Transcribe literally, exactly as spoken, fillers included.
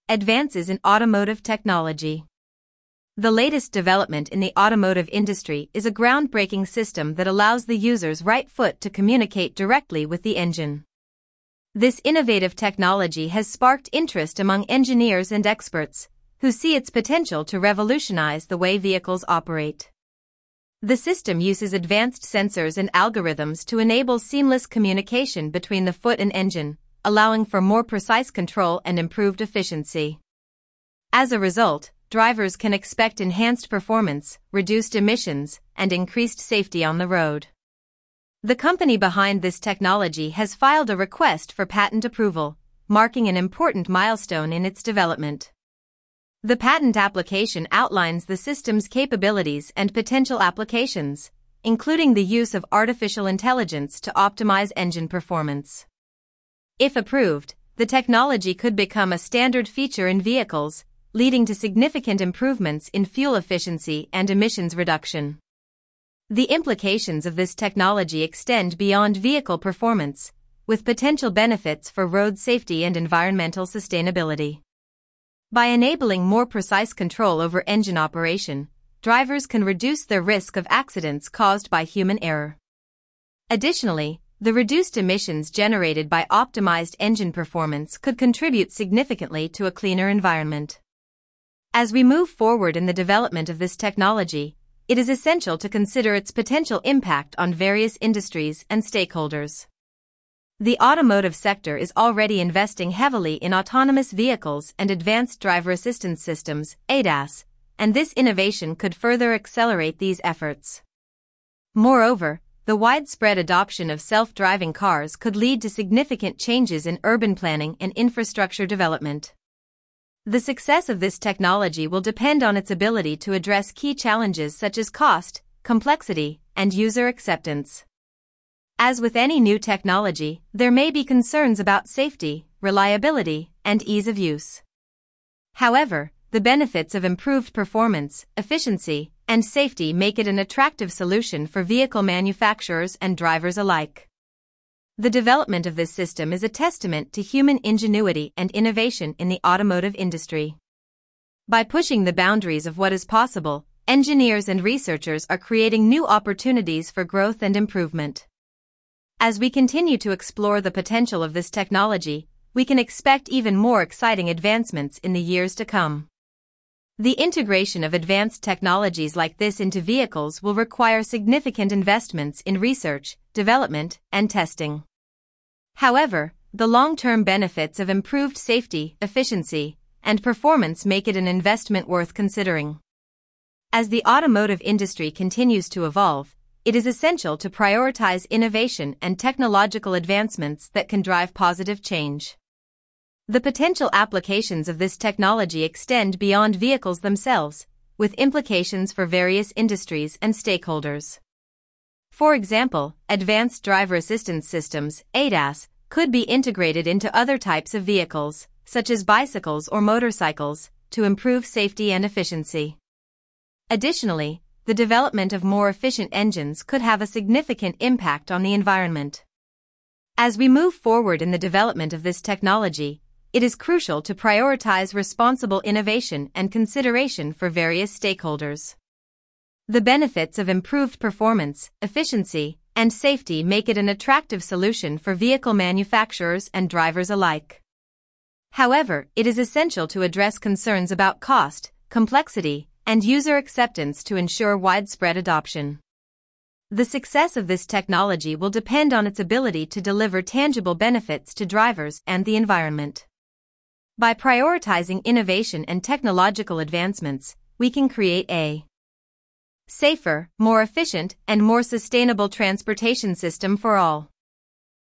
Advances in automotive technology. The latest development in the automotive industry is a groundbreaking system that allows the user's right foot to communicate directly with the engine. This innovative technology has sparked interest among engineers and experts, who see its potential to revolutionize the way vehicles operate. The system uses advanced sensors and algorithms to enable seamless communication between the foot and engine, allowing for more precise control and improved efficiency. As a result, drivers can expect enhanced performance, reduced emissions, and increased safety on the road. The company behind this technology has filed a request for patent approval, marking an important milestone in its development. The patent application outlines the system's capabilities and potential applications, including the use of artificial intelligence to optimize engine performance. If approved, the technology could become a standard feature in vehicles, leading to significant improvements in fuel efficiency and emissions reduction. The implications of this technology extend beyond vehicle performance, with potential benefits for road safety and environmental sustainability. By enabling more precise control over engine operation, drivers can reduce their risk of accidents caused by human error. Additionally, the reduced emissions generated by optimized engine performance could contribute significantly to a cleaner environment. As we move forward in the development of this technology, it is essential to consider its potential impact on various industries and stakeholders. The automotive sector is already investing heavily in autonomous vehicles and advanced driver assistance systems, A D A S, and this innovation could further accelerate these efforts. Moreover, the widespread adoption of self-driving cars could lead to significant changes in urban planning and infrastructure development. The success of this technology will depend on its ability to address key challenges such as cost, complexity, and user acceptance. As with any new technology, there may be concerns about safety, reliability, and ease of use. However, the benefits of improved performance, efficiency, and safety make it an attractive solution for vehicle manufacturers and drivers alike. The development of this system is a testament to human ingenuity and innovation in the automotive industry. By pushing the boundaries of what is possible, engineers and researchers are creating new opportunities for growth and improvement. As we continue to explore the potential of this technology, we can expect even more exciting advancements in the years to come. The integration of advanced technologies like this into vehicles will require significant investments in research, development, and testing. However, the long-term benefits of improved safety, efficiency, and performance make it an investment worth considering. As the automotive industry continues to evolve, it is essential to prioritize innovation and technological advancements that can drive positive change. The potential applications of this technology extend beyond vehicles themselves, with implications for various industries and stakeholders. For example, advanced driver assistance systems, A D A S, could be integrated into other types of vehicles, such as bicycles or motorcycles, to improve safety and efficiency. Additionally, the development of more efficient engines could have a significant impact on the environment. As we move forward in the development of this technology, it is crucial to prioritize responsible innovation and consideration for various stakeholders. The benefits of improved performance, efficiency, and safety make it an attractive solution for vehicle manufacturers and drivers alike. However, it is essential to address concerns about cost, complexity, and user acceptance to ensure widespread adoption. The success of this technology will depend on its ability to deliver tangible benefits to drivers and the environment. By prioritizing innovation and technological advancements, we can create a safer, more efficient, and more sustainable transportation system for all.